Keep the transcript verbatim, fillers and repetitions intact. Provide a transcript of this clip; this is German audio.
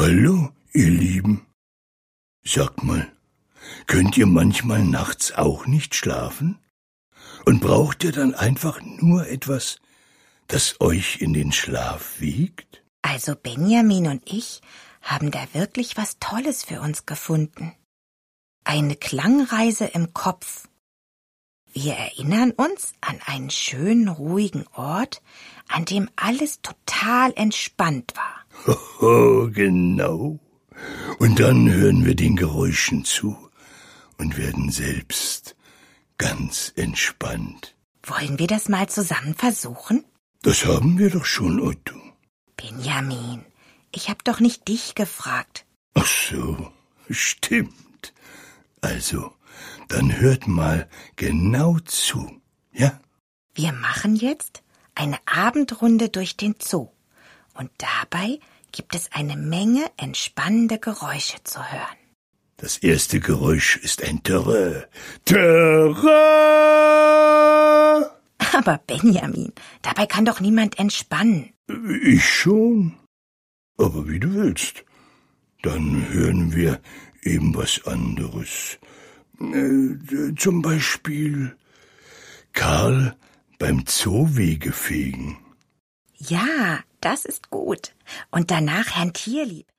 Hallo, ihr Lieben. Sagt mal, könnt ihr manchmal nachts auch nicht schlafen? Und braucht ihr dann einfach nur etwas, das euch in den Schlaf wiegt? Also Benjamin und ich haben da wirklich was Tolles für uns gefunden. Eine Klangreise im Kopf. Wir erinnern uns an einen schönen, ruhigen Ort, an dem alles total entspannt war. Oh, genau. Und dann hören wir den Geräuschen zu und werden selbst ganz entspannt. Wollen wir das mal zusammen versuchen? Das haben wir doch schon, Otto. Benjamin, ich hab doch nicht dich gefragt. Ach so, stimmt. Also, dann hört mal genau zu, ja? Wir machen jetzt eine Abendrunde durch den Zoo. Und dabei gibt es eine Menge entspannende Geräusche zu hören. Das erste Geräusch ist ein Terrain. Terrain! Aber Benjamin, dabei kann doch niemand entspannen. Ich schon. Aber wie du willst. Dann hören wir eben was anderes. Äh, zum Beispiel Karl beim Zoowege fegen. Ja, das ist gut. Und danach Herrn Tierlieb.